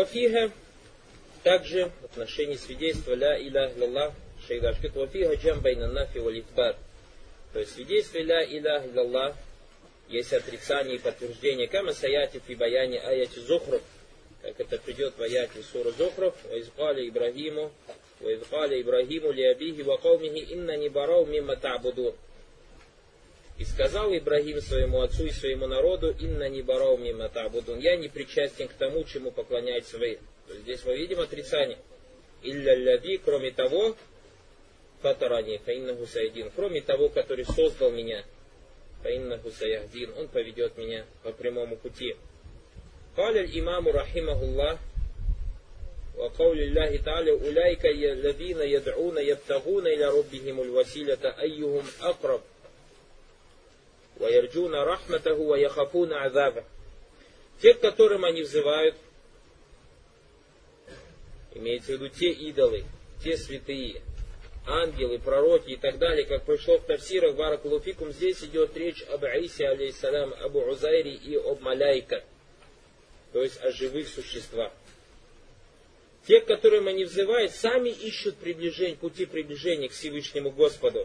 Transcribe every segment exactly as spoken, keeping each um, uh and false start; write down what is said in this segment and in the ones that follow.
вафиха, также в отношении свидетельства ля илях илlallah, шейх шкит вафиха джам байна нафи валь итбар. То есть свидетельство ля илях илlallah есть отрицание и подтверждение. Кама саяти фи баяни аяти зухрuf, как это придет в аяте суры Зухрuf, ва изкали Ибрагиму, ва изкали Ибрагиму ли абихи ва каумихи инна не барау мимма та'будун. И сказал Ибрагим своему отцу и своему народу: «Инна не барау мимма та'будун». Я не причастен к тому, чему поклоняются вы. То есть здесь мы видим отрицание. «Илля ляви», кроме того, «фатарани фаиннаху саядин», кроме того, который создал меня, фаиннаху саяхдин, он поведет меня по прямому пути. قال الإمام رحمه الله وقول الله تعالى أولئك الذين يدعون يبتغون إلى ربهم الوسيلة أيهم أقرب ويرجون رحمته ويخافون عذابه. Те, к которым они взывают, имеется в виду те идолы, те святые, ангелы, пророки и так далее, как пришло в тафсирах баракалуфикум, здесь идет речь об Исе, алейхиссалям, об Узайре и об Маляйка, то есть о живых существах. Те, к которым они взывают, сами ищут приближение, пути приближения к Всевышнему Господу.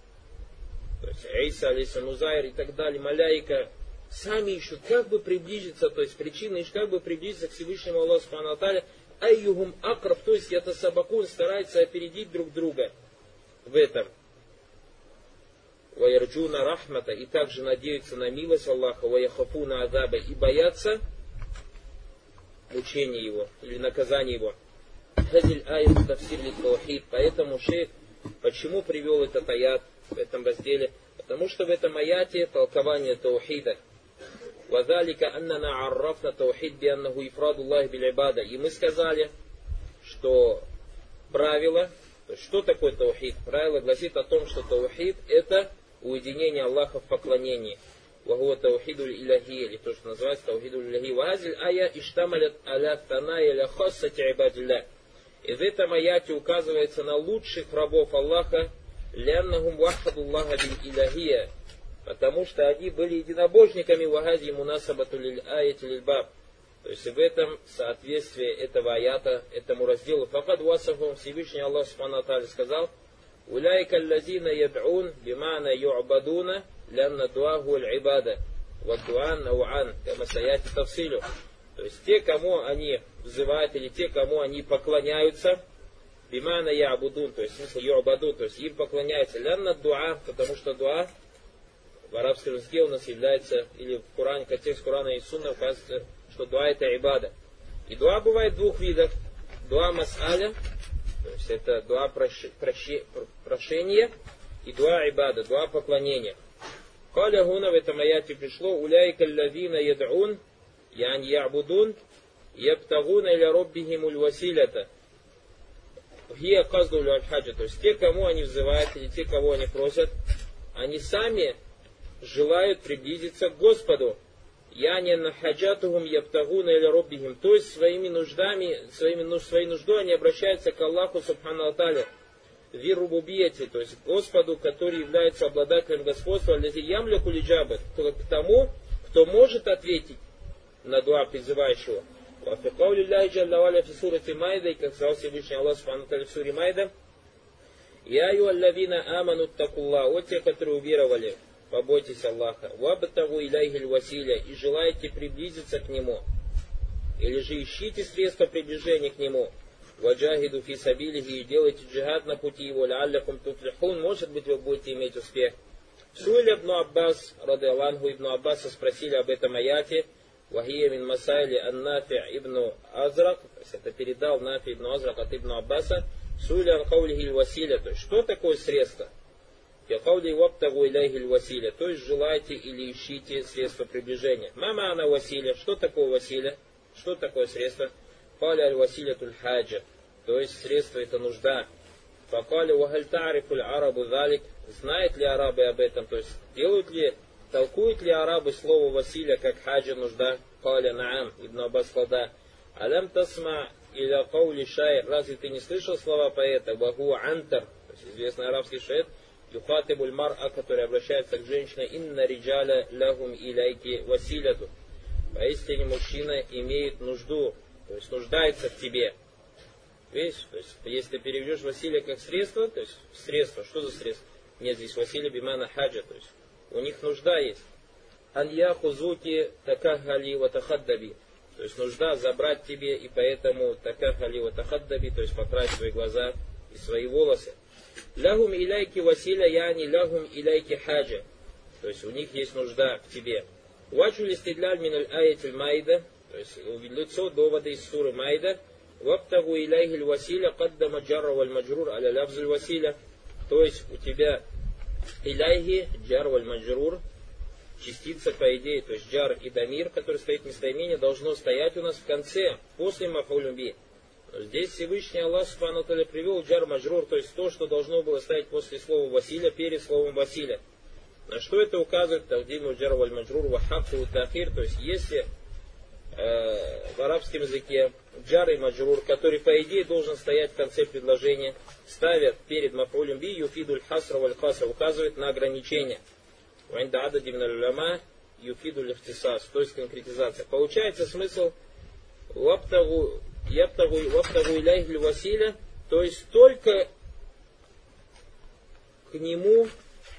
То есть Иса, алейхиссалям, Узайр и так далее, Маляйка, сами ищут, как бы приблизиться, то есть причины, как бы приблизиться к Всевышнему Аллаху субхану ва тааля, айюхум акраб, то есть это сабакун, стараются опередить друг друга в этом. Ваярджуна рахмата, и также надеются на милость Аллаха, ваяхафуна адаба, и боятся мучения его, или наказания его. Хазиль аят тафсир ли таухид. Поэтому шейх, почему привел этот аят в этом разделе? Потому что в этом аяте толкование таухида. Вазалика аннана аррафна таухид бианнаху ифраду Аллах биль ибада. И мы сказали, что правило, что такое таухид? Правило гласит о том, что таухид это уединение Аллаха в поклонении. Вахуа таухидуль иляхи, или то, что называется таухидуль иляхи. Вазиль ая иштамалят аля таная ля хассати ибадилля. И в этом аяте указывается на лучших рабов Аллаха, ляннахум вахадуллаха биль иляхия, потому что они были единобожниками вагази мунасабату лиль аяти лиль баб. То есть в этом соответствие этого аята, этому разделу. Факад васафум, Всевышний Аллах субхану ва тааля сказал: уляйка аллазина яд'ун бимана ю'бадуна лянна дуаху аль-ибада ва дуан науан кама саяти тавсилю. То есть те, кому они взывают, или те, кому они поклоняются, бимана я'будун, то есть в смысле ю'бадун, то есть им поклоняются, лянна дуа, потому что дуа в арабском языке у нас является, или в Коране, контекст Корана и Сунна указывается, что дуа это ибада. И дуа бывает двух видов. Дуа мас'аля, то есть это дуа прощ, прощ, прошения, и дуа ибада, дуа поклонения. Каля гуна в этом аяте пришло: уляйка аллазина яд'ун я'ни я'будун ябтагуна иля роббихимуль василята хия каздулю аль-хаджа. То есть те, кому они взывают, или те, кого они просят, они сами желают приблизиться к Господу. Яни нахаджатухум ябтагуна иля роббихим. То есть своими нуждами, своими, своей нуждой они обращаются к Аллаху субхану ва тааля. Вирубубияти, то есть к Господу, который является обладателем господства, аллази ямляку лиджабат, к тому, кто может ответить на дуа призывающего. Вафи каули Аллахи джалла ва аля фи сурати Майда, и как сказал Всевышний Аллах субхану ва тааля в суре Майда: Я аю аллавина аману такулла, о те, которые уверовали, побойтесь Аллаха, вабтагу иляйхиль василя, и желаете приблизиться к Нему, или же ищите средства приближения к Нему, ваджахиду фи сабилихи, и делайте джихад на пути Его, лааллякум туфлихун, может быть вы будете иметь успех. Суэль ибн Аббас, рады Аллаху, ибн Аббаса спросили об этом аяте, вахия мин масайли ан Нафи ибн Азрак, то есть это передал Нафи ибн Азрак от ибн Аббаса, суэль ан каулихиль василя, то есть что такое средство? Якаули ваптагу иляйхиль василя, то есть желайте или ищите средства приближения. Мама она василя, что такое василя? Что такое средство? Кали аль василя туль хаджа, то есть средство это нужда. Факали вахаль тарифуль арабу залик, знают ли арабы об этом, то есть делают ли, толкуют ли арабы слово василя как хаджа, нужда? Кали наам, ибн Аббас сказал: алям тасма иля каули шайр, разве ты не слышал слова поэта? Ваху антар, то есть известный арабский шаир, юхатибуль мар'a, который обращается к женщине: инна риджаля лахум иляйки василяту. Поистине мужчина имеет нужду то есть нуждается в тебе. Видишь, то есть если ты переведешь василя как средство, то есть средство, что за средство? Нет, здесь василя бимана хаджа, то есть у них нужда есть. Алья хузуки такахали ва тахаддаби. То есть нужда забрать тебе, и поэтому такахали ва тахаддаби, то есть покрасить свои глаза и свои волосы. Лягум иляйки василя яни лягум иляйки хаджа. То есть у них есть нужда в тебе. Ваджу листидляль миналь аятиль майда. То есть лицо довода из суры Майда. Вабтагу иляйхиль василя каддама джарра валь маджрур аля лавзуль василя. То есть у тебя иляйхи джар валь маджрур. Частица, по идее, то есть джар и дамир, который стоит в местоимении, должно стоять у нас в конце, после мафуль би. Здесь Всевышний Аллах Субхану Тааля привел джар маджрур, то есть то, что должно было стоять после слова василя, перед словом василя. На что это указывает? Тагдиму джар валь маджрур ва хакку тахир, то есть если э, в арабском языке джар и маджрур, который по идее должен стоять в конце предложения, ставят перед мафуль би юфидуль хасра валь хасра, указывает на ограничение. Вайнда адади мин аль-уляма юфиду лихтисас, то есть конкретизация. Получается смысл вабтагу иляйхи василя, то есть только к нему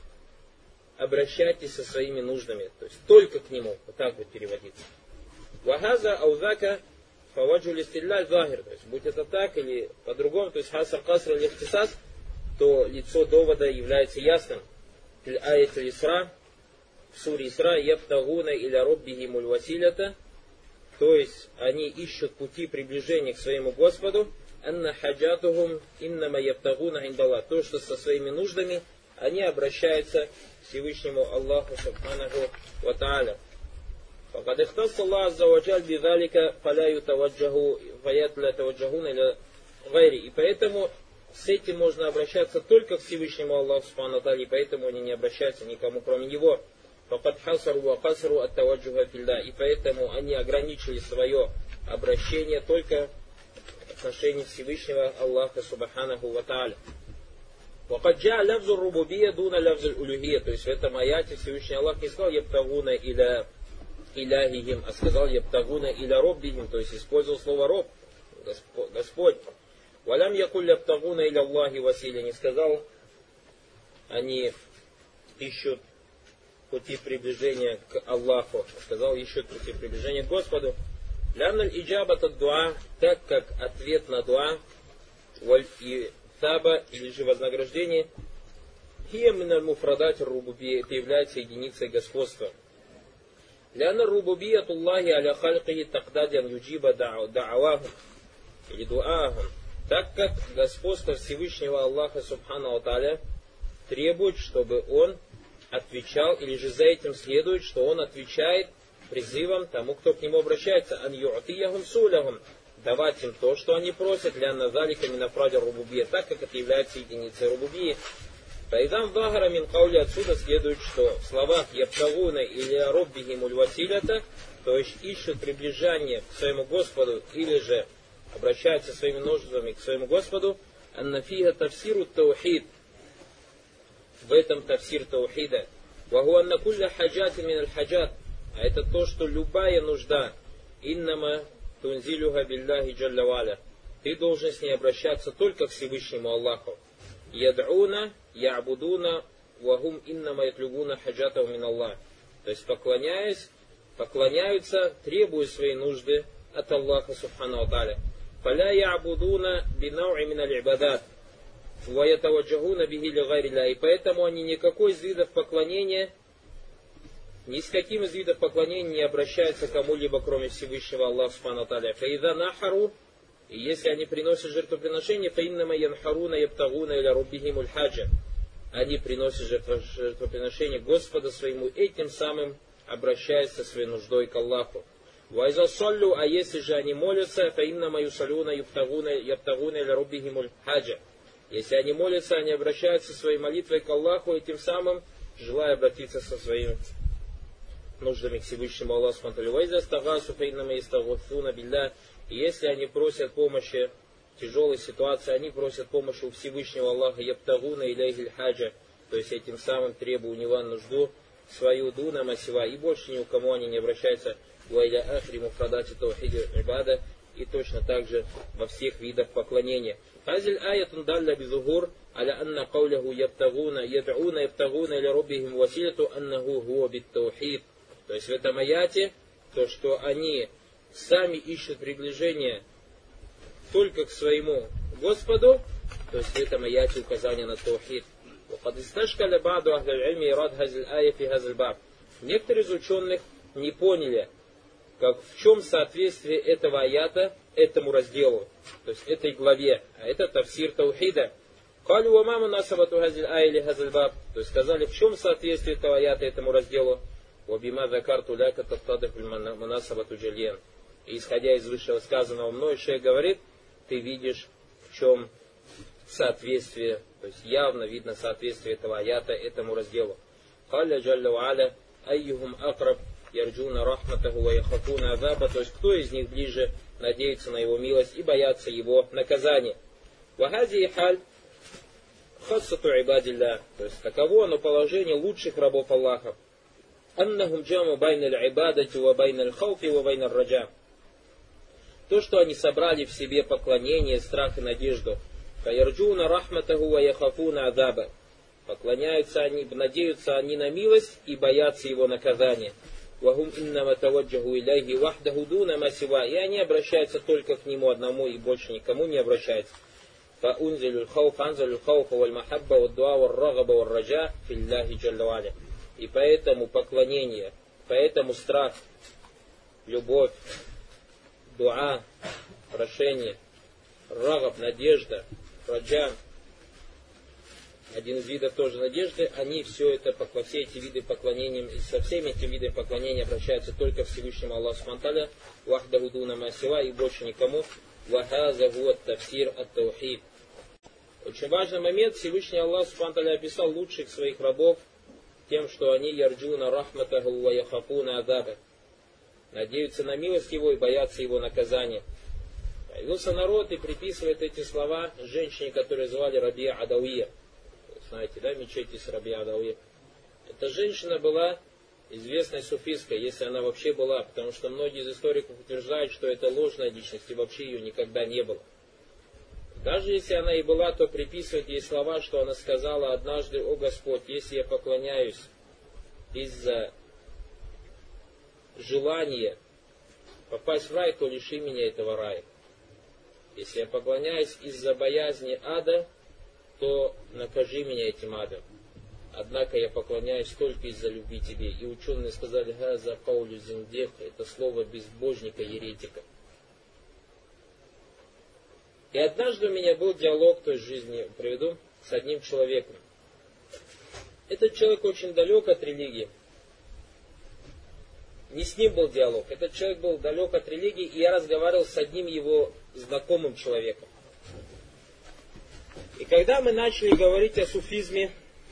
обращайтесь со своими нуждами, то есть только к нему, вот так будет переводиться. Вахаза аузака фаваджу листилляль захир, то есть будь это так или по-другому, то есть хасар касра лихтисас, то лицо довода является ясным. Аят Исра, в суре Исра, ябтагуна иля роббихимуль василята, то есть они ищут пути приближения к своему Господу, анна хаджатухум иннама ябтагуна индаллах, то, что со своими нуждами они обращаются к Всевышнему Аллаху Субханаху ва Тааля. Факад ихтасса Аллах азза ва джаль бидалика фаля ютаваджаху фаят ля таваджахуна иля гайри. И поэтому с этим можно обращаться только к Всевышнему Аллаху Субхану Тааля, и поэтому они не обращаются никому кроме Него. Факад хасару ва касару ат таваджуха филля. И поэтому они ограничили свое обращение только в отношении Всевышнего Аллаха Субханаху ва Тааля. Вакад джа лавзу рубубия дуна лавзу улюхия. То есть в этом аяте Всевышний Аллах не сказал ябтагуна иля иляхихим, а сказал ябтагуна иля роббихим, то есть использовал слово роб, Господь. Валям якуль ябтагуна иля Аллахи василя, не сказал, они ищут пути приближения к Аллаху, сказал, ищут пути приближения к Господу. Лямналь иджабат ад дуа, так как ответ на дуа, валь и таба, или же вознаграждение, хия миналь муфрадат рубубия, это является единицей господства. Ляна рубубият Аллахи аля халькихи тагдадян юджиба да'авахум, или дуахум. Так как господство Всевышнего Аллаха Субхану Тааля требует, чтобы он отвечал, или же за этим следует, что он отвечает призывом тому, кто к нему обращается, ан ю'тияхум сулахум, давать им то, что они просят, для назалика минафрадя рубубия, так как это является единицей рубубии. Тайдам вахара мин каули, отсюда следует, что в словах ябтагуна или роббихимуль василята, то есть ищут приближение к своему Господу, или же обращаются своими нуждами к своему Господу, аннафиха тавсиру таухид, в этом тавсир таухида, ваху анна кулля хаджати мин аль хаджат, а это то, что любая нужда, иннама тунзилюха билляхи джалля валя, ты должен с ней обращаться только к Всевышнему Аллаху. Яд'уна, я'будуна, вахум иннама ятлюбуна хаджатаху мин Аллах. То есть поклоняясь, поклоняются, требуя свои нужды от Аллаха Субхану Тааля. Фаля я'будуна бинауи мин аль-ибадат, ва ятаваджахуна бихи ли гайри ля. И поэтому они никакой из видов поклонения, ни с каким из видов поклонения не обращаются к кому-либо, кроме Всевышнего Аллаха Субхану Тааля. Фаида нахару, и если они приносят жертвоприношение, фаиннама янхаруна ябтагуна иля руббихимуль хаджа, они приносят жертвоприношение Господа своему, этим самым обращаясь со своей нуждой к Аллаху. Вайза саллю, а если же они молятся, фаиннама юсалюна ябтагуна иля руббихимуль хаджа, если они молятся, они обращаются своей молитвой к Аллаху, и тем самым желая обратиться со своими нуждами к Всевышнему Аллаху. И если они просят помощи в тяжелой ситуации, они просят помощи у Всевышнего Аллаха, ябтагуна иляйхиль хаджа, то есть этим самым требуя у него нужду свою дуна масива, и больше ни у кому они не обращаются. И и точно так же во всех видах поклонения. Хазиль аятун далля бизугур аля анна кауляху ябтагуна яд'уна ябтагуна иля роббихим василяту аннаху хуа биттаухид. То есть в этом аяте то, что они сами ищут приближение только к своему Господу, то есть в этом аяте указание на таухид. Некоторые из ученых не поняли, как, в чем соответствие этого аята этому разделу, то есть этой главе, а это тафсир таухида. То есть сказали, в чем соответствие этого аята этому разделу. И исходя из высшего сказанного мной, шейх говорит, ты видишь, в чем соответствие, то есть явно видно соответствие этого аята этому разделу. То есть кто из них ближе надеется на его милость и боятся его наказания. То есть таково оно положение лучших рабов Аллаха. То, что они собрали в себе поклонение, страх и надежду. Поклоняются они, надеются они на милость и боятся его наказания. И они обращаются только к нему одному и больше никому не обращаются. И поэтому поклонение, поэтому страх, любовь, дуа, прошение, рагаб, надежда, раджа, один из видов тоже надежды, они все это, все эти виды поклонения, со всеми этими видами поклонения обращаются только к Всевышнему Аллаху Субхану ва Тааля, вахдаху дуна ма сива, и больше никому. Вахаза хуа тафсир ат-таухид. Очень важный момент, Всевышний Аллах Субхану ва Тааля описал лучших своих рабов тем, что они ярджуна рахматаху ва яхафуна адаба, надеются на милость его и боятся его наказания. Появился народ и приписывает эти слова женщине, которую звали Рабия Адауия. Знаете, да, мечети с Рабия Адауия. Эта женщина была известной суфисткой, если она вообще была, потому что многие из историков утверждают, что это ложная личность и вообще ее никогда не было. Даже если она и была, то приписывают ей слова, что она сказала однажды: «О Господь, если я поклоняюсь из-за желания попасть в рай, то лиши меня этого рая. Если я поклоняюсь из-за боязни ада, то накажи меня этим адом. Однако я поклоняюсь только из-за любви тебе». И ученые сказали: «Газа каулю зиндех» — это слово безбожника, еретика. И однажды у меня был диалог той жизни, приведу, с одним человеком. Этот человек очень далек от религии. Не с ним был диалог. Этот человек был далек от религии, и я разговаривал с одним его знакомым человеком. И когда мы начали говорить о суфизме,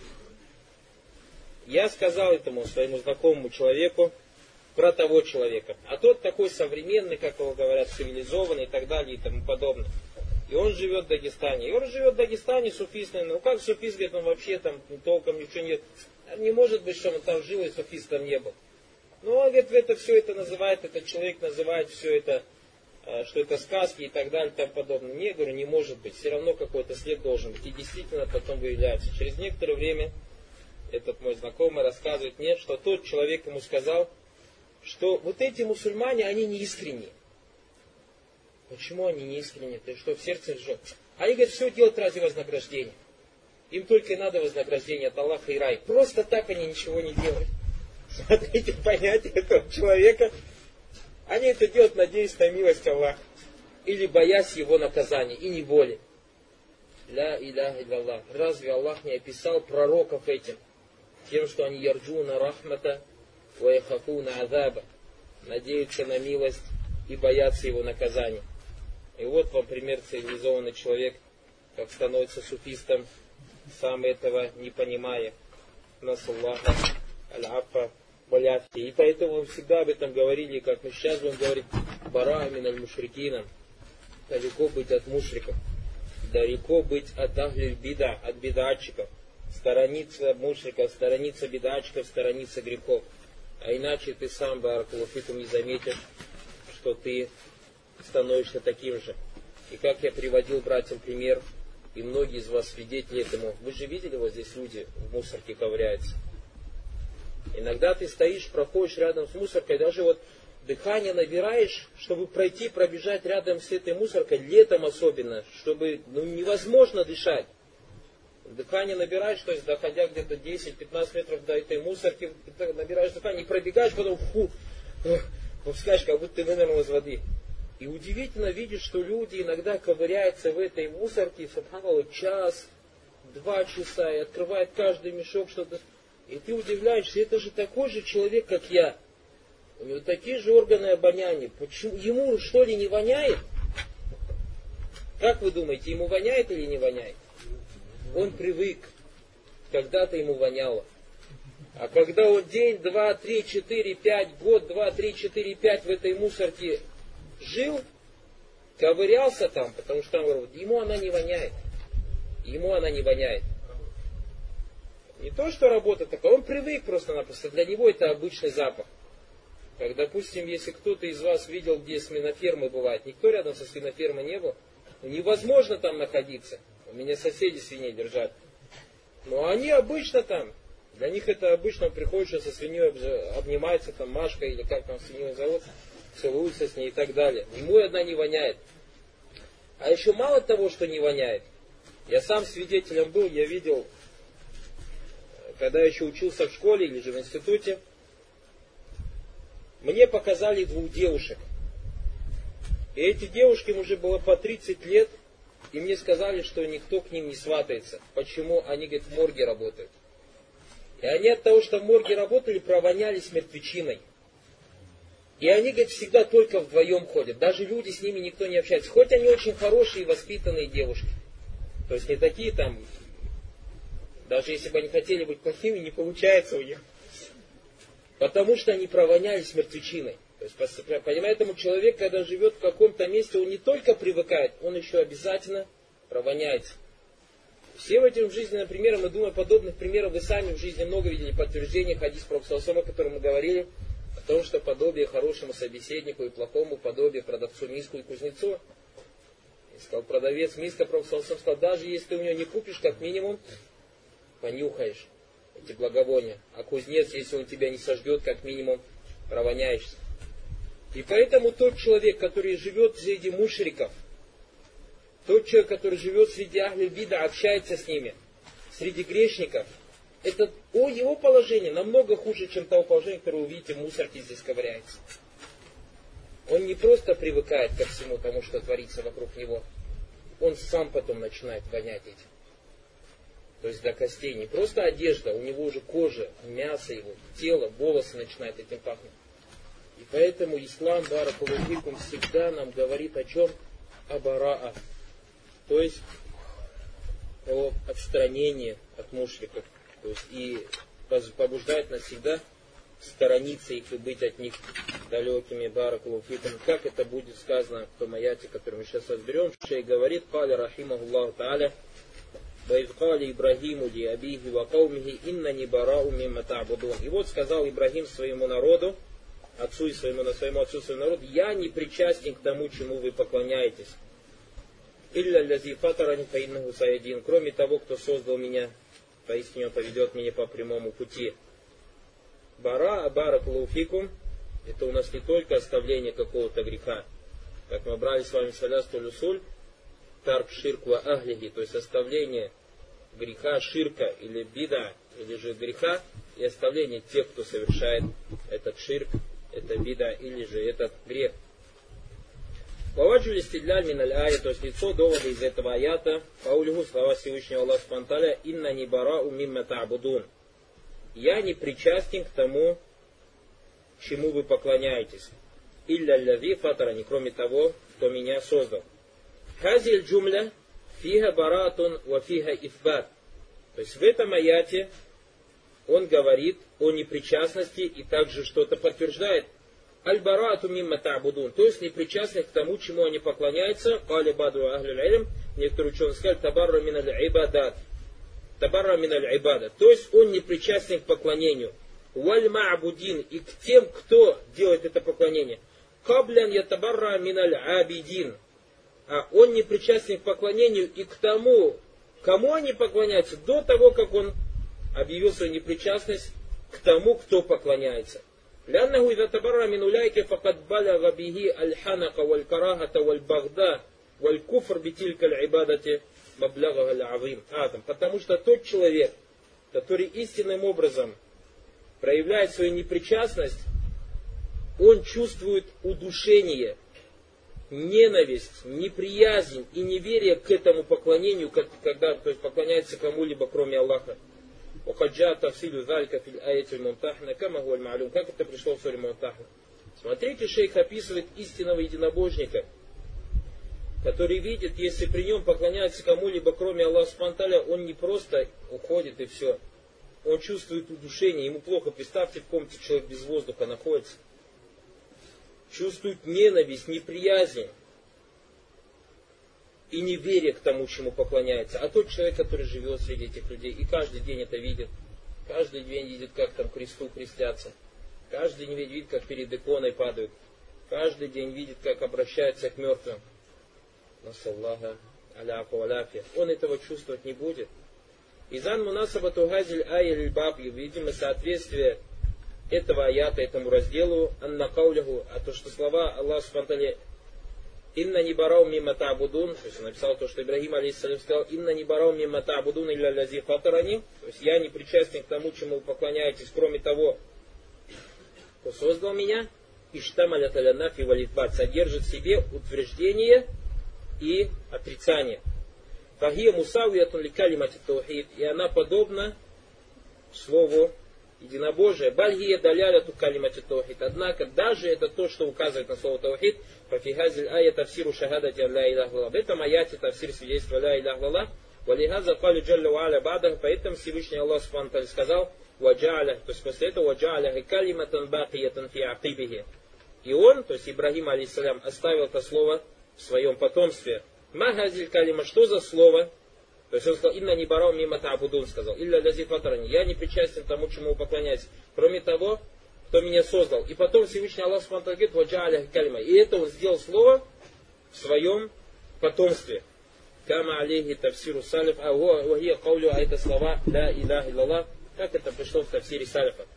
я сказал этому своему знакомому человеку про того человека. А тот такой современный, как его говорят, цивилизованный и так далее и тому подобное. И он живет в Дагестане. И он живет в Дагестане, суфист, ну как суфист, говорит, он вообще там толком ничего нет. Не может быть, что он там жил и суфистом не был. Но он, говорит, это все это называет, этот человек называет все это, что это сказки и так далее и тому подобное. Не, говорю, не может быть. Все равно какой-то след должен быть. И действительно потом выявляется. Через некоторое время этот мой знакомый рассказывает мне, что тот человек ему сказал, что вот эти мусульмане, они не искренние. Почему они не искренние? То есть что в сердце жжет? Они, говорят, все делают ради вознаграждения. Им только и надо вознаграждение от Аллаха и рай. Просто так они ничего не делают. Смотрите понятие этого человека. Они это делают, надеясь на милость Аллаха. Или боясь его наказания, и не более. Ля иляха илlallah. Разве Аллах не описал пророков этим? Тем, что они ярджуна рахмата ва яхафуна азаба. Надеются на милость и боятся его наказания. И вот вам пример, цивилизованный человек, как становится суфистом, сам этого не понимая. Насаллаха аль-афа валяфти. И поэтому мы всегда об этом говорили, как мы сейчас будем говорить: бара мин аль-мушрикина. Далеко быть от мушриков. Далеко быть от ахлиль бида, от бидатчиков. Сторониться мушриков, сторониться бидатчиков, сторониться грехов. А иначе ты сам, баракаллаху фикум, не заметишь, что ты становишься таким же. И как я приводил братьям пример, и многие из вас свидетели этому. Вы же видели, вот здесь люди в мусорке ковыряются. Иногда ты стоишь, проходишь рядом с мусоркой, даже вот дыхание набираешь, чтобы пройти, пробежать рядом с этой мусоркой, летом особенно, чтобы ну, невозможно дышать. Дыхание набираешь, то есть доходя где-то десять-пятнадцать метров до этой мусорки, набираешь дыхание и пробегаешь, потом фу, пускаешь, как будто ты вынырнул из воды. И удивительно видишь, что люди иногда ковыряются в этой мусорке, субханаллах, час, два часа, и открывают каждый мешок, что-то. И ты удивляешься, это же такой же человек, как я. У него такие же органы обоняния. Почему? Ему что ли не воняет? Как вы думаете, ему воняет или не воняет? Он привык. Когда-то ему воняло. А когда он день, два, три, четыре, пять, год, два, три, четыре, пять в этой мусорке жил, ковырялся там, потому что там, ему она не воняет. Ему она не воняет. Не то, что работа такая, он привык просто-напросто. Для него это обычный запах. Как, допустим, если кто-то из вас видел, где свинофермы бывают, никто рядом со свинофермой не был, невозможно там находиться. У меня соседи свиней держат. Но они обычно там. Для них это обычно, приходит со свиньей, обнимается там Машка или как там свинью зовут, целуется с ней и так далее. Ему одна не воняет. А еще мало того, что не воняет. Я сам свидетелем был, я видел, когда я еще учился в школе или же в институте, мне показали двух девушек. И эти девушки, им уже было по тридцать лет, и мне сказали, что никто к ним не сватается. Почему? Они, говорят, в морге работают. И они от того, что в морге работали, провонялись мертвечиной. И они, говорят, всегда только вдвоем ходят. Даже люди с ними никто не общается. Хоть они очень хорошие и воспитанные девушки. То есть не такие там, даже если бы они хотели быть плохими, не получается у них. Потому что они провонялись мертвечиной. То есть, поэтому человек, когда живет в каком-то месте, он не только привыкает, он еще обязательно провоняется. Все в этом жизненном примере, мы думаем, подобных примеров вы сами в жизни много видели, подтверждение хадис Пророка, о котором мы говорили, о том, что подобие хорошему собеседнику и плохому подобие продавцу миску и кузнецу. И сказал продавец миска, Пророк сказал, даже если ты у него не купишь, как минимум, понюхаешь эти благовония. А кузнец, если он тебя не сожгет, как минимум, провоняешься. И поэтому тот человек, который живет среди мушриков, тот человек, который живет среди ахль бида, общается с ними, среди грешников, это о, его положение намного хуже, чем того положения, которое вы видите в мусорке здесь ковыряется. Он не просто привыкает ко всему тому, что творится вокруг него, он сам потом начинает вонять этим. То есть до костей. Не просто одежда, у него уже кожа, мясо его, тело, волосы начинают этим пахнуть. И поэтому ислам, баракаллаху фикум, всегда нам говорит о чем? О бараа. То есть о отстранении от мушриков. То есть и побуждает нас всегда сторониться их и быть от них далекими, баракаллаху фикум. Как это будет сказано в том аяте, который мы сейчас разберем. Шейх говорит, каля рахимахуллаху тааля, وَإِذْ قَالِ إِبْرَاهِيمُ لِأَبِيهِ وَقَوْمِهِ إِنَّنِي بَرَاءٌ مِّمَّا تَعْبُدُونَ. И вот сказал Ибрагим своему народу, отцу и своему, своему отцу и своему народу, я не причастен к тому, чему вы поклоняетесь. «Илля лязи фатарани фаиннаху саядин». Кроме того, кто создал меня, поистине он поведет меня по прямому пути. Бара, баракаллаху фикум, это у нас не только оставление какого-то греха. Как мы брали с вами шалястуль усуль, тарк ширк ва ахлихи, то есть оставление греха, ширка или бида, или же греха, и оставление тех, кто совершает этот ширк, это бида, или же этот грех. Ваваджу листидляль миналь ая, то есть лицо довода из этого аята, паулиху, слова Всевышнего Аллаха субхану ва тааля, инна ни барау мимма та'будун. Я не причастен к тому, чему вы поклоняетесь. Илля лязи фатарани, кроме того, кто меня создал. Хазиль джумля фиха баратун ва фиха ифбат. То есть в этом аяте он говорит о непричастности и также что-то подтверждает. Аль-барату мимма та'будун. То есть непричастность к тому, чему они поклоняются. Кали баду ахлюль илм. Некоторые ученые сказали табарра миналь ибадат. Табарра миналь ибадат. То есть он не причастен к поклонению. Валь ма'будин. И к тем, кто делает это поклонение. каблян ятабарра миналь абидин. А он не причастен к поклонению и к тому, кому они поклоняются, до того, как он объявил свою непричастность к тому, кто поклоняется. لأنه إذا تبرأ من أولئك فقد بلغ به الحنق والكراهة والبغضاء والكفر بتلك العبادة مبلغها العظيم. Адам. Потому что тот человек, который истинным образом проявляет свою непричастность, он чувствует удушение, ненависть, неприязнь и неверие к этому поклонению, когда то есть, поклоняется кому-либо, кроме Аллаха. Как это пришло в суре Мумтахна. Смотрите, шейх описывает истинного единобожника, который видит, если при нем поклоняется кому-либо, кроме Аллаха субхану ва тааля, он не просто уходит и все. Он чувствует удушение, ему плохо. Представьте, в комнате человек без воздуха находится. Чувствует ненависть, неприязнь и неверие к тому, чему поклоняется. А тот человек, который живет среди этих людей и каждый день это видит, каждый день видит, как там кресту крестятся, каждый день видит, как перед иконой падают, каждый день видит, как обращаются к мертвым. Насаллаха аляфа валяфия. Он этого чувствовать не будет. Изан мунасабату газиль ая баб, видимо, соответствие этого аята, этому разделу, анна кауляху, а то, что слова Аллаха субхану ва тааля «Инна не барау мимма та'будун», то есть он написал то, что Ибрагим алейхиссалям сказал «Инна не барау мимма та'будун илля лази фатарани», то есть я не причастен к тому, чему вы поклоняетесь, кроме того, кто создал меня, иштамалят аля нафи валитбат, содержит в себе утверждение и отрицание. Фахия мусавиятун ли калимати таухид, и она подобна слову единобожие. Бальгия даляляту калимати таухид. Однако даже это то, что указывает на слово таухид, фафихазиль ая тавсиру шахадати ан ла илях лаллах. В этом аяте тавсир свидетельства ла илях лаллах. Валихаза кали джалля ва аля бадах. Поэтому Всевышний Аллах субхану ва тааля сказал ваджа'аля, то есть после этого ваджа'аля калиматан бакиятан фи акибихи. И он, то есть Ибрагим алейхиссалям, оставил это слово в своем потомстве. Махазиль калима, что за слово? То есть он сказал, инна не барау мимма та'будун, сказал, илля лази фатарани, я не причастен тому, чему вы поклоняетесь, кроме того, кто меня создал. И потом Всевышний Аллах субхану ва тааля говорит, ваджа'аля калима. И это он сделал слово в своем потомстве. Кама алейхи тавсиру салиф, а вахия каулю, а это слова ла илях иллаллах, как это пришло в тавсире салифа.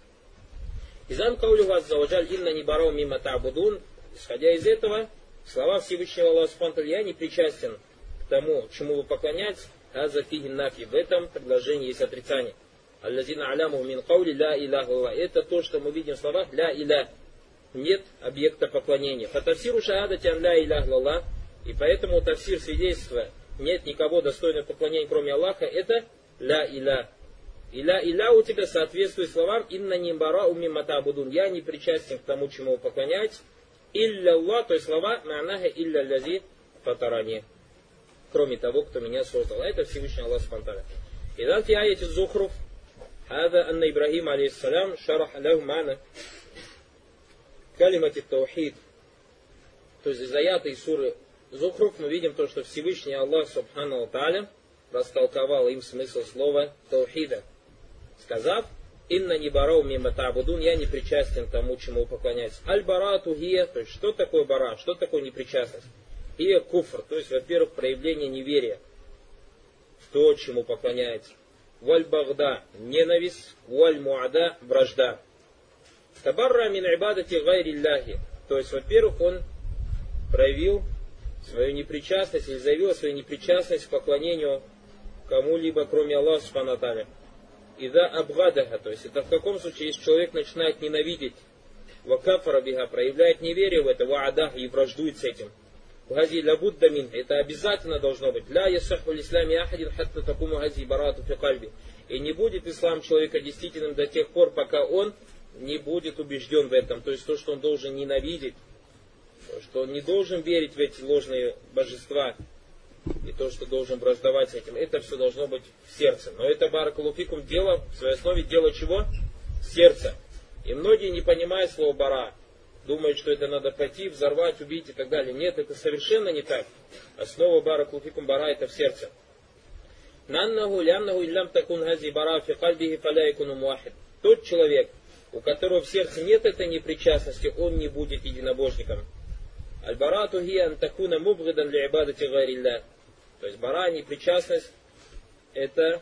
Изан каулю азза ваджаль инна не барау мимма та'будун, исходя из этого, слова Всевышнего Аллаха субхану ва тааля, я не причастен к тому, чему вы поклоняетесь, аза фиги нафи. В этом предложении есть отрицание. Аллазина аляму мин каули ла илях иллаллах. Это то, что мы видим в словах ля илях. Нет объекта поклонения. По тавсиру шахадати ан ля илях иллаллах. И поэтому тавсир свидетельства нет никого достойного поклонения, кроме Аллаха, это ля илях. И ля илях у тебя соответствует словам инна не барау мимма та'будун. Я не причастен к тому, чему вы поклоняетесь. Илля Аллах, то есть слова ма'наха илля лази фатарани, кроме того, кто меня создал. А это Всевышний Аллах субхану ва тааля. И дан фи аяти Зухруф, хада анна Ибрагим алейхиссалям шарах лаху мана калимати таухид. То есть из аята из суры Зухруф мы видим то, что Всевышний Аллах субхану ва тааля растолковал им смысл слова таухида, сказав, инна не барау мимма та'будун, я не причастен к тому, чему поклоняется. Аль-барату гия, то есть что такое бара, что такое непричастность? И куфр, то есть, во-первых, проявление неверия в то, чему поклоняется. Валь-багда, ненависть, валь-муада, вражда. Табарра мин ибадати гайри лляхи, то есть, во-первых, он проявил свою непричастность или заявил свою непричастность к поклонению кому-либо, кроме Аллаха субхану ва тааля. Ида абгадаха, то есть это в каком случае, если человек начинает ненавидеть, вакафара биха, проявляет неверие в это, ваадах, и враждует с этим. Гази лабудда мин, это обязательно должно быть. Ля ясаху лислами ахадин хатта такуму гази барату фи кальби. И не будет ислам человека действительным до тех пор, пока он не будет убежден в этом. То есть то, что он должен ненавидеть, что он не должен верить в эти ложные божества, и то, что должен враждовать с этим, это все должно быть в сердце. Но это, баракалуфикум, дело, в своей основе дело чего? Сердце. И многие, не понимая слова бара, думают, что это надо пойти, взорвать, убить и так далее. Нет, это совершенно не так. Основа баракалуфикум бара это в сердце. Наннаху ляннаху иллям такун гази бара фи кальбихи фаляйкуну муахид. Тот человек, у которого в сердце нет этой непричастности, он не будет единобожником. Аль-барату хия антакуна мубгидан ли ибадати гайрилля. То есть бара, непричастность, это,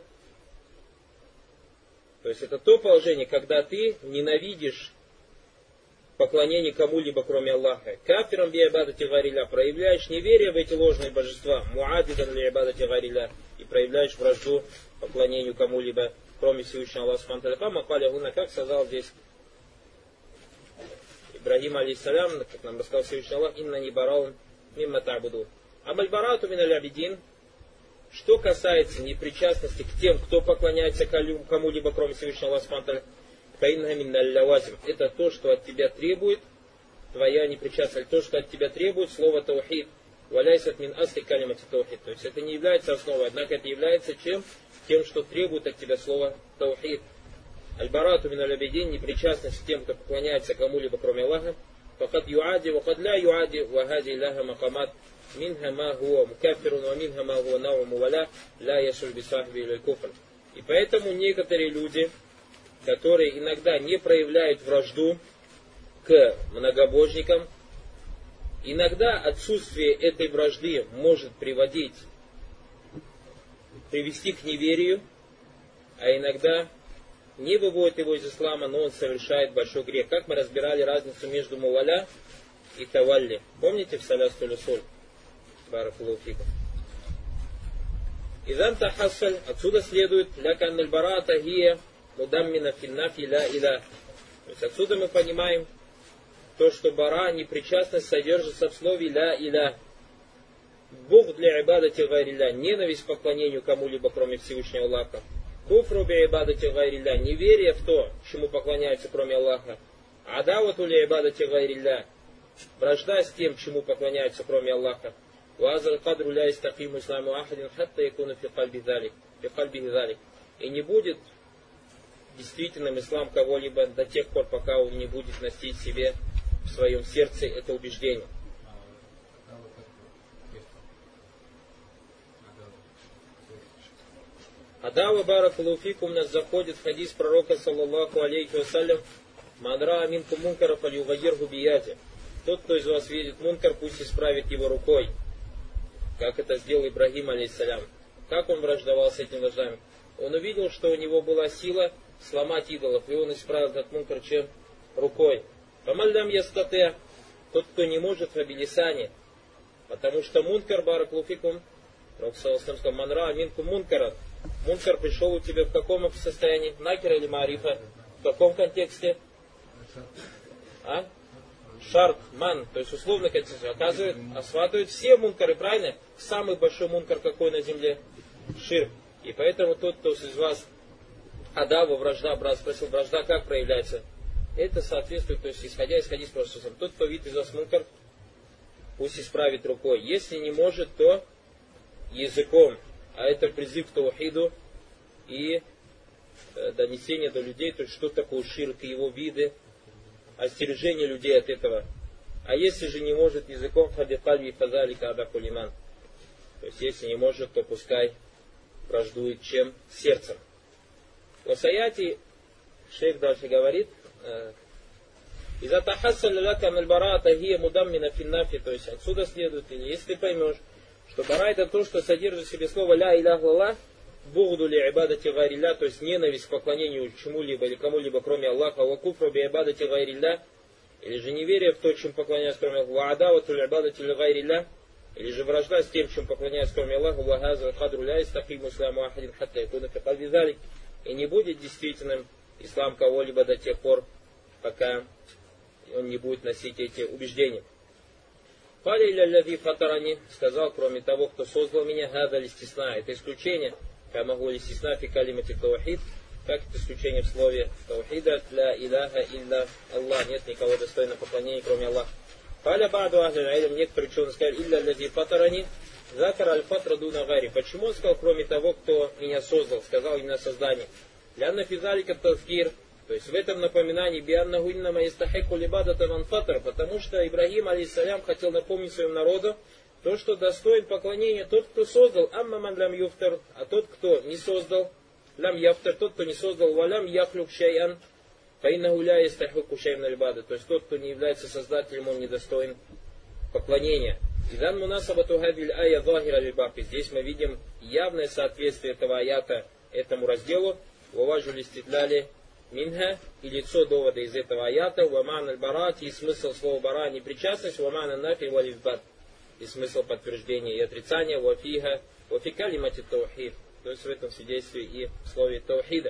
то есть это то положение, когда ты ненавидишь поклонение кому-либо, кроме Аллаха. Кафирам би ибадати гайрилля, проявляешь неверие в эти ложные божества, муадидан ли ибадати гайрилля, и проявляешь вражду поклонению кому-либо, кроме Всевышнего Аллаха субхану ва тааля. Как сказал здесь Ибрагим алейхиссалям, как нам рассказал Всевышний Аллах, инна ни бараун мимма та'буду. Абаль-барату мин аль-абидин. Что касается непричастности к тем, кто поклоняется кому-либо, кроме Всевышнего Аллаха субхану ва тааля, фаинна мин аль-лавазим. Это то, что от тебя требует твоя непричастность, то, что от тебя требует слово таухид. Валяйсат мин асли калимати таухид. То есть это не является основой, однако это является чем? Тем, что требует от тебя слово таухид. Аль-барату мин аль-абидин, непричастность к тем, кто поклоняется кому-либо, кроме Аллаха. Фахад юади, вахад ля юади, вахади ляха макамат, минха ма хуа мукафирун, ва минха ма хуа науму валя, ля яшуль бисахби или куфр. И поэтому некоторые люди, которые иногда не проявляют вражду к многобожникам, иногда отсутствие этой вражды может приводить, привести к неверию, а иногда не выводит его из ислама, но он совершает большой грех. Как мы разбирали разницу между муваля и тавалли. Помните в Салясту Люсуль? Баракаллаху фикум. Изан тахассаль, отсюда следует, лякан аль-барата хия мудаммина финнафи ла иля. То есть отсюда мы понимаем то, что бара, непричастность, содержится в слове ля иля. Буг для ибадати гайрилля, ненависть к поклонению кому-либо, кроме Всевышнего Аллаха. Куфру би ибадати гайрилля, неверие в то, чему поклоняется, кроме Аллаха. Адавату ли ибадати гайрилля, вражда с тем, чему поклоняется, кроме Аллаха. Уазал кадру ля истакиму исламу ахадин хатта якуна фи кальби залик. И не будет действительным ислам кого-либо до тех пор, пока он не будет носить в себе в своем сердце это убеждение. Адава баракаллаху фикум, нас заходит в хадис пророка саллаллаху алейхи вассалям: мадра аминку мункара фалюгайиргу бияти. Тот, кто из вас видит мункар, пусть исправит его рукой. Как это сделал Ибрагим алейхиссалям. Как он враждовал с этим вождями? Он увидел, что у него была сила сломать идолов, и он исправил этот мункар чем? Рукой. Фамальдам ястате, тот, кто не может в обелисане, потому что мункар баракаллаху фикум, пророк саллаллаху алейхи ва саллям сказал: манра аминку мункара. Мункар пришел у тебя в каком состоянии? Накера или марифа? В каком контексте? А? Шарт, ман, то есть условно контекст. Оказывает, осватывают все мункары, правильно? Самый большой мункар какой на земле? Ширк. И поэтому тот, кто из вас адава, вражда, брат спросил, вражда как проявляется? Это соответствует, то есть исходя из хадиса пророка. Тот, кто видит из вас мункар, пусть исправит рукой. Если не может, то языком. А это призыв к таухиду и э, донесение до людей, то есть что такое ширк и его виды, остережение людей от этого. А если же не может языком, хадифальви фазалика адакулиман. То есть если не может, то пускай враждует чем? Сердцем. В Саяти шейх дальше говорит: «Иза тахассаль лака мальбарата хия мудаммина финнафи». То есть отсюда следует, или если ты поймешь, что бара это то, что содержит в себе слово ля илях лаллах, бугду ли ибадати гайрилля, то есть ненависть к поклонению чему-либо или кому-либо, кроме Аллаха, ва куфру би ибадати гайрилля, или же неверие в то, чем поклоняются, кроме Аллаха, ва адавату ли ибадати гайрилля, или же вражда с тем, чем поклоняются, кроме Аллаха, ва газа кадру ля истакиму исламу ахадин хатта якуна фи кальби залик, и не будет действительным ислам кого-либо до тех пор, пока он не будет носить эти убеждения. Фали ля фатарани, сказал, кроме того, кто создал меня, гада листисна, это исключение, как могу листисна фи калимати таухид, как это исключение в слове таухида, ля иляха илля Аллах, нет никого достойного поклонения, кроме Аллаха. Фаля ба'ду ахли аль-илм, некоторые ученые сказали, илля ля фатарани, закар аль-фатра дуна гари. Почему он сказал, кроме того, кто меня создал, сказал именно создание? Лянна физалика тазгир. То есть в этом напоминании бианнаху иннама истахику либадата манфатр, потому что Ибрагим алейхиссалям хотел напомнить своему народу то, что достоин поклонения тот, кто создал, амма ман лям юфтар, а тот, кто не создал, лям яфтар, тот, кто не создал, валям яхлюк шайан, фаиннаху ля истахику шайан алибада. То есть тот, кто не является создателем, он недостоин поклонения. Идан мунасабату хадиль ая захира либаб. Здесь мы видим явное соответствие этого аята этому разделу. Ваважу листидляли минха, и лицо довода из этого аята, ваман аль-барати, и смысл слова бара непричастность, ваман аль-нафи валифбат, и смысл подтверждения и отрицания, вафиха, вафика лимати таухид, то есть в этом свидетельстве и в слове таухида.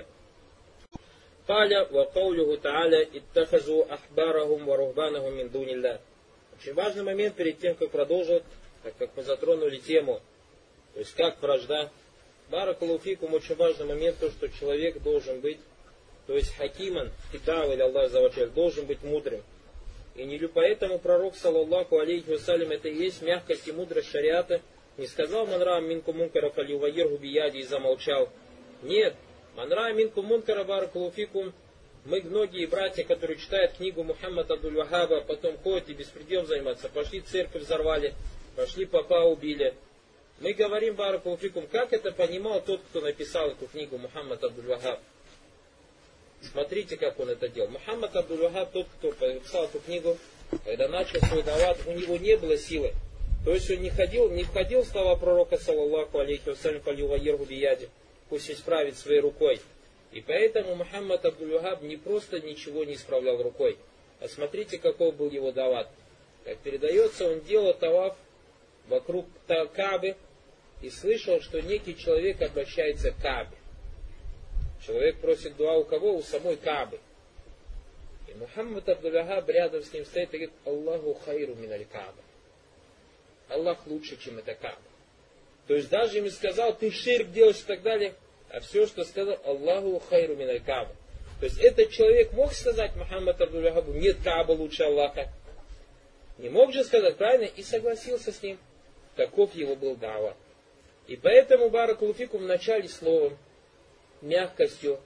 Каля ва каулюху та'аля иттахазу ахбарахум ва рухбанахум мин дунилля. Очень важный момент перед тем, как продолжить, так как мы затронули тему, то есть как вражда. Баракаллаху фикум, очень важный момент, то, что человек должен быть, то есть хакиман, китав или Аллах заваджаль, должен быть мудрым. И не поэтому пророк, саллаллаху алейхи вассалям, это и есть мягкость и мудрость шариата, не сказал манраам минку мункара фалювайиргу бияди и замолчал. Нет, манраам минку мункара баракаллаху фикум, мы, многие братья, которые читают книгу Мухаммада Абдуль-Вахаба, потом ходят и беспредел заниматься, пошли церковь взорвали, пошли папа убили. Мы говорим, баракаллаху фикум, как это понимал тот, кто написал эту книгу, Мухаммад Абдуль-Вахаб. Смотрите, как он это делал. Мухаммад Абдуль-Вахаб, тот, кто написал эту книгу, когда начал свой дават, у него не было силы. То есть он не ходил, не входил в слова пророка, саллаллаху алейхи вассалям, фалювайиргу бияди, пусть исправит своей рукой. И поэтому Мухаммад Абдуль-Вахаб не просто ничего не исправлял рукой. А смотрите, какой был его дават. Как передается, он делал таваф вокруг Каабы, и слышал, что некий человек обращается к Каабе. Человек просит дуа у кого? У самой Каабы. И Мухаммад Абдуль-Вахаб рядом с ним стоит и говорит: Аллаху хайру миналь Кааба. Аллах лучше, чем это Кааба. То есть даже им сказал, ты ширк делаешь и так далее, а все, что сказал, Аллаху хайру миналь Кааба. То есть этот человек мог сказать Мухаммад Абдуль-Вахабу: нет, Кааба лучше Аллаха. Не мог же сказать, правильно? И согласился с ним. Таков его был дава. И поэтому баракаллаху фикум в начале словом, мягкостью,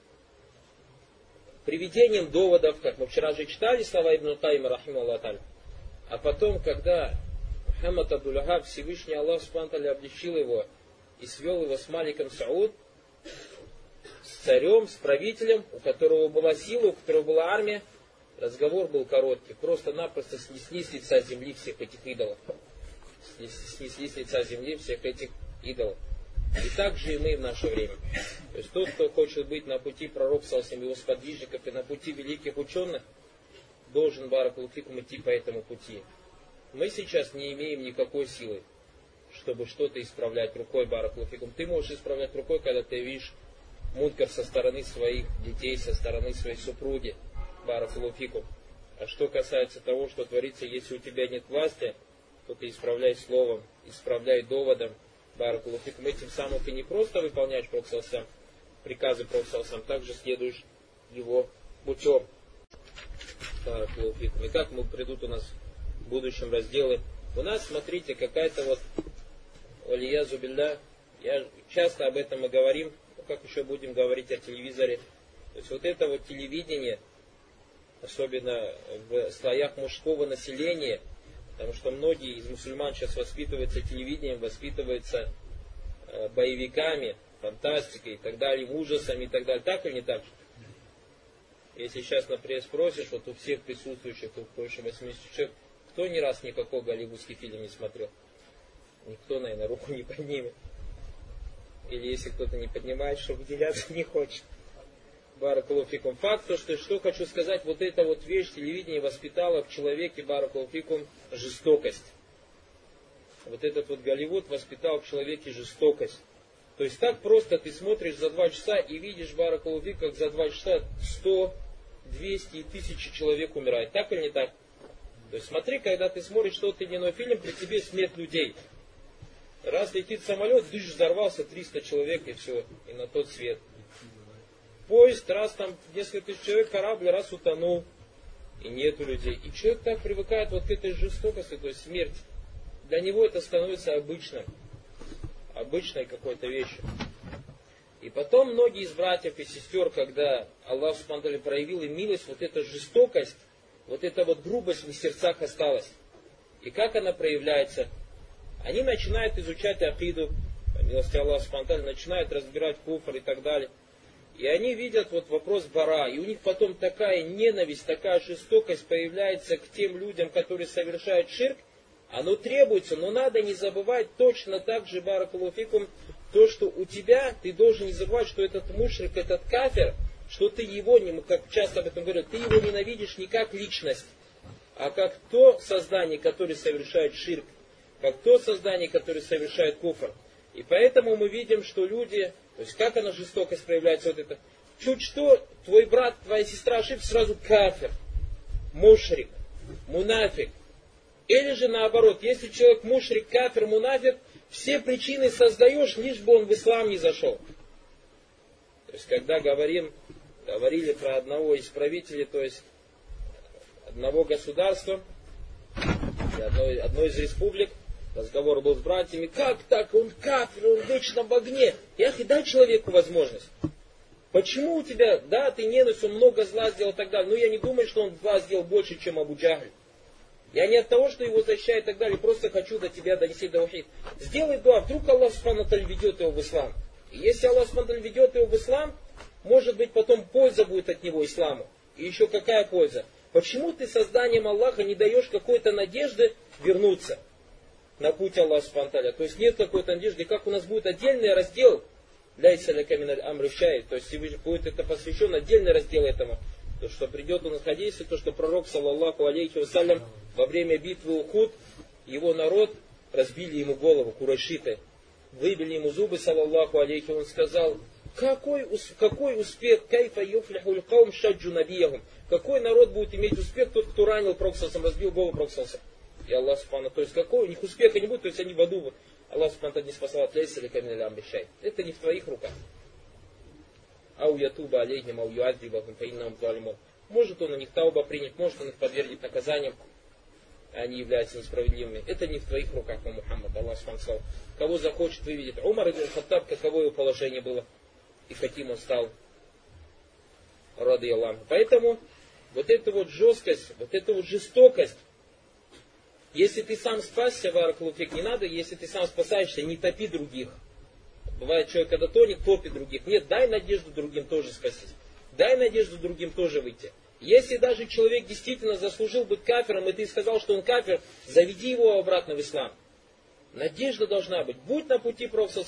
приведением доводов, как мы вчера же читали слова Ибн Кайима рахимахуллах та'аля. А потом, когда Мухаммад Абдуль-Вахаб, Всевышний Аллах субхану ва тааля обличил его и свел его с Маликом Сауд, с царем, с правителем, у которого была сила, у которого была армия, разговор был короткий. Просто-напросто снесли с лица земли всех этих идолов. Снесли с лица земли всех этих идолов. И так же и мы в наше время. То есть тот, кто хочет быть на пути пророка, его сподвижников и на пути великих ученых, должен, баракаллаху фикум, идти по этому пути. Мы сейчас не имеем никакой силы, чтобы что-то исправлять рукой, баракаллаху фикум. Ты можешь исправлять рукой, когда ты видишь мункар со стороны своих детей, со стороны своей супруги, баракаллаху фикум. А что касается того, что творится, если у тебя нет власти, то ты исправляй словом, исправляй доводом, баракаллаху фикум. Этим самым ты не просто выполняешь пророка, приказы пророка, также следуешь его путем. Баракаллаху фикум. И как мы придут у нас в будущем разделы. У нас, смотрите, какая-то вот алиязу билля, я часто об этом мы говорим, ну, как еще будем говорить о телевизоре. То есть вот это вот телевидение, особенно в слоях мужского населения, потому что многие из мусульман сейчас воспитываются телевидением, воспитываются э, боевиками, фантастикой и так далее, ужасами и так далее. Так или не так? Если сейчас, например, спросишь, вот у всех присутствующих, тут больше восьмидесяти человек, кто ни раз никакой голливудский фильм не смотрел? Никто, наверное, руку не поднимет. Или если кто-то не поднимает, что выделяться не хочет. Баракаллаху фикум. Факт, то, что, что хочу сказать, вот эта вот вещь телевидение воспитала в человеке, баракаллаху фикум, жестокость. Вот этот вот Голливуд воспитал в человеке жестокость. То есть так просто ты смотришь за два часа и видишь, баракаллаху фикум, как за два часа сто, двести и тысячи человек умирает. Так или не так? То есть смотри, когда ты смотришь тот или иной фильм, при тебе смерть людей. Раз летит самолет, дыш, взорвался, триста человек и все, и на тот свет. Поезд, раз там несколько тысяч человек, корабль, раз утонул, и нету людей. И человек так привыкает вот к этой жестокости, то есть смерть. Для него это становится обычным, обычной какой-то вещью. И потом многие из братьев и сестер, когда Аллах субхану ва тааля проявил им милость, вот эта жестокость, вот эта вот грубость в их сердцах осталась. И как она проявляется? Они начинают изучать акиду, по милости Аллаха субхану ва тааля, начинают разбирать куфр и так далее. И они видят вот вопрос бара, и у них потом такая ненависть, такая жестокость появляется к тем людям, которые совершают ширк, Оно требуется, но надо не забывать точно так же, баракаллаху фикум, то, что у тебя, ты должен не забывать, что этот мушрик, этот кафир, что ты его, как часто об этом говорят, ты его ненавидишь не как личность, а как то создание, которое совершает ширк, как то создание, которое совершает куфр. И поэтому мы видим, что люди, то есть как она жестокость проявляется, вот это, чуть что, твой брат, твоя сестра ошибся, сразу кафир, мушрик, мунафик. Или же наоборот, если человек мушрик, кафир, мунафик, все причины создаешь, лишь бы он в ислам не зашел. То есть когда говорим, говорили про одного из правителей, то есть одного государства, одной, одной из республик, разговор был с братьями, как так, он кафир, он вечно в огне. Я и дай человеку возможность. Почему у тебя, да, ты ненависть, он много зла сделал и так далее, но я не думаю, что он зла сделал больше, чем Абу Джахль. Я не от того, что его защищает и так далее, просто хочу до тебя донести таухид. Сделай дуа, вдруг Аллах Субхану ва Тааля ведет его в ислам. И если Аллах Субхану ва Тааля ведет его в ислам, может быть потом польза будет от него исламу. И еще какая польза? Почему ты созданием Аллаха не даешь какой-то надежды вернуться на путь Аллаха Субхану ва Тааля? То есть нет какой-то надежды, как у нас будет отдельный раздел для исаляка миналь амри шай, то есть будет это посвящен отдельный раздел этому. То, что придет у нас в хадисе, то, что пророк, саллаллаху алейхи вассалям, во время битвы Ухуд, его народ разбили ему голову, курайшиты, выбили ему зубы, саллаллаху алейхи, он сказал, какой, какой успех, кайфа юфлихуль каум шаджу набиягум, какой народ будет иметь успех, тот, кто ранил проксалсом, разбил голову проксалса. И Аллах Субхану, то есть какой у них успеха не будет, то есть они в аду, Аллах Субхану не спасал от лейса или камиля амбишай. Это не в твоих руках. Ау ятуба алейхим, ау юадзибахум, фаиннахум залимун. Может он у них тауба принять, может он их подвергнет наказаниям, они являются несправедливыми. Это не в твоих руках, о Мухаммад, Аллах Субхану. Кого захочет, выведет. Умар ибн Хаттаб, каково его положение было, и каким он стал. Рады Аллаху. Поэтому вот эта вот жесткость, вот эта вот жестокость, если ты сам спасся, баракаллаху фик, не надо, если ты сам спасаешься, не топи других. Бывает, человек, когда тонет, топит других. Нет, дай надежду другим тоже спастись. Дай надежду другим тоже выйти. Если даже человек действительно заслужил быть кафиром, и ты сказал, что он кафир, заведи его обратно в ислам. Надежда должна быть. Будь на пути Пророка.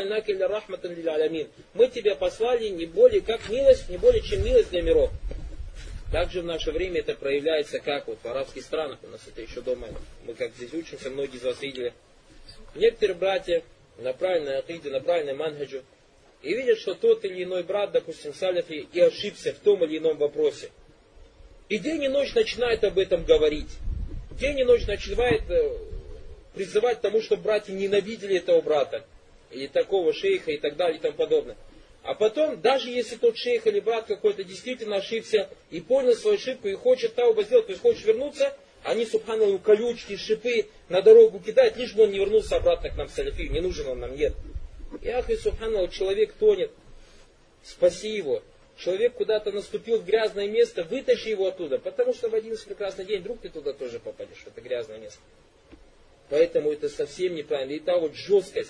Мы тебя послали не более как милость, не более чем милость для миров. Также в наше время это проявляется как вот в арабских странах. У нас это еще дома. Мы как здесь учимся, многие из вас видели. Некоторые братья на правильной акиде, на правильной манхаджу, и видят, что тот или иной брат, допустим, саляфи, и ошибся в том или ином вопросе. И день и ночь начинает об этом говорить. День и ночь начинает призывать к тому, чтобы братья ненавидели этого брата, или такого шейха и так далее и тому подобное. А потом, даже если тот шейх или брат какой-то действительно ошибся и понял свою ошибку и хочет тауба сделать, то есть хочет вернуться, они, субханаллаху, колючки, шипы на дорогу кидают, лишь бы он не вернулся обратно к нам в саляфию. Не нужен он нам, нет. И ахи, субханаллаху, человек тонет. Спаси его. Человек куда-то наступил в грязное место, вытащи его оттуда. Потому что в один прекрасный день вдруг ты туда тоже попадешь, в это грязное место. Поэтому это совсем неправильно. И та вот жесткость,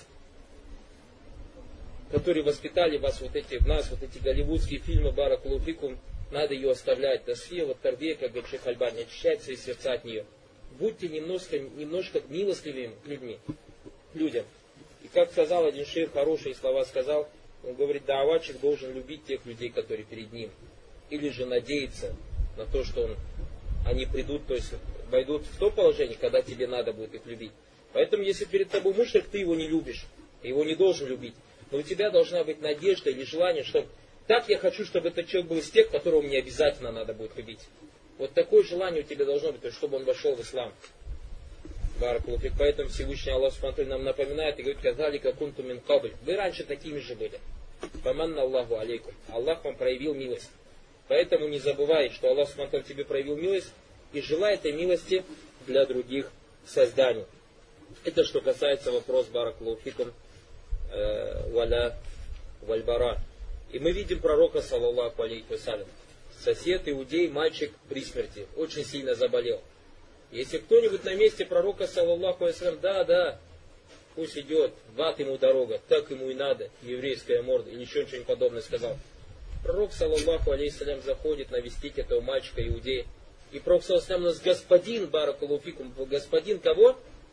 которые воспитали вас, вот эти, в нас, вот эти голливудские фильмы, баракаллаху фикум, надо ее оставлять. Тасфия, вот тарбия, как говорит шейх Альбани, очищать свои сердца от нее. Будьте немножко, немножко милостливыми к людьми, к людям. И как сказал один шейх, хорошие слова сказал, он говорит, дааватчик должен любить тех людей, которые перед ним. Или же надеяться на то, что он, они придут, то есть войдут в то положение, когда тебе надо будет их любить. Поэтому, если перед тобой мушрик, ты его не любишь, ты его не должен любить. Но у тебя должна быть надежда или желание, что так я хочу, чтобы этот человек был из тех, которого мне обязательно надо будет любить. Вот такое желание у тебя должно быть, то есть, чтобы он вошел в ислам. Баракаллаху фик. Поэтому Всевышний Аллах Субхану нам напоминает и говорит, казалика кунту мин кабль. Вы раньше такими же были. Фаманна Аллаху алейкум. Аллах вам проявил милость. Поэтому не забывай, что Аллах Субхану тебе проявил милость и желай этой милости для других созданий. Это что касается вопроса баракаллаху фикум валя вальбара. И мы видим пророка, саллаллаху алейхи вассалям. Сосед, иудей, мальчик при смерти. Очень сильно заболел. Если кто-нибудь на месте пророка, саллаллаху алейхи вассалям, да, да, пусть идет, в ад ему дорога, так ему и надо, еврейская морда, или еще что-нибудь подобное сказал. Пророк, саллаллаху алейхи вассалям, заходит навестить этого мальчика, иудея. И пророк, саллаллаху алейхи вассалям, у нас господин, баракаллаху фикум, господин кого?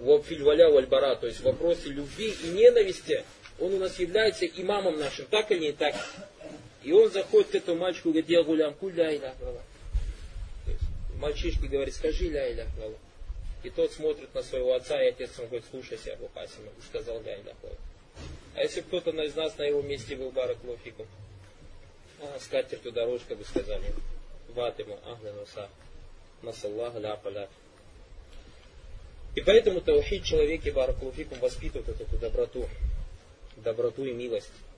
Вопфиль валя вальбара, то есть в вопросе любви и ненависти, он у нас является имамом нашим, так или не так? И он заходит к этому мальчику и говорит, я гулям, куль ля иля лала. Мальчишке говорит, скажи ля иля лала. И тот смотрит на своего отца, и отец ему говорит, слушайся, Абу Касима, и сказал ля иля лала. А если кто-то из нас на его месте был бараклаху фикум, а, скатертью дорожка бы сказали, ватиму, ахля нуса, насаллаху ля паля. И поэтому таухид в человеке бараклаху фикум воспитывает эту доброту, доброту и милость.